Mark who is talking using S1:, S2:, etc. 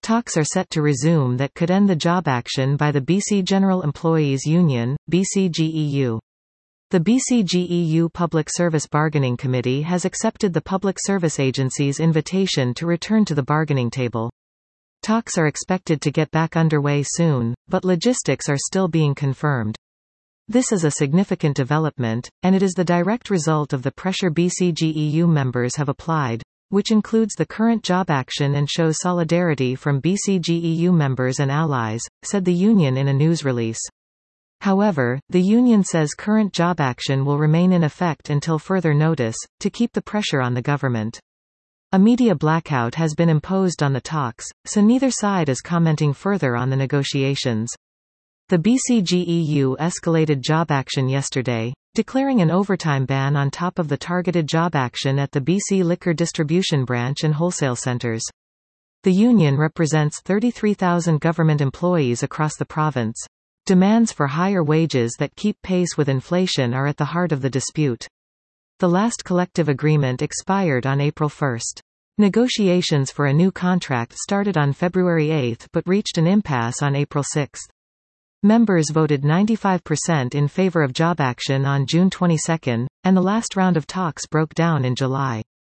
S1: Talks are set to resume that could end the job action by the BC General Employees Union, BCGEU. The BCGEU Public Service Bargaining Committee has accepted the Public Service Agency's invitation to return to the bargaining table. Talks are expected to get back underway soon, but logistics are still being confirmed. This is a significant development, and it is the direct result of the pressure BCGEU members have applied, which includes the current job action and shows solidarity from BCGEU members and allies, said the union in a news release. However, the union says current job action will remain in effect until further notice, to keep the pressure on the government. A media blackout has been imposed on the talks, so neither side is commenting further on the negotiations. The BCGEU escalated job action yesterday, declaring an overtime ban on top of the targeted job action at the BC Liquor Distribution Branch and wholesale centres. The union represents 33,000 government employees across the province. Demands for higher wages that keep pace with inflation are at the heart of the dispute. The last collective agreement expired on April 1. Negotiations for a new contract started on February 8 but reached an impasse on April 6. Members voted 95% in favor of job action on June 22, and the last round of talks broke down in July.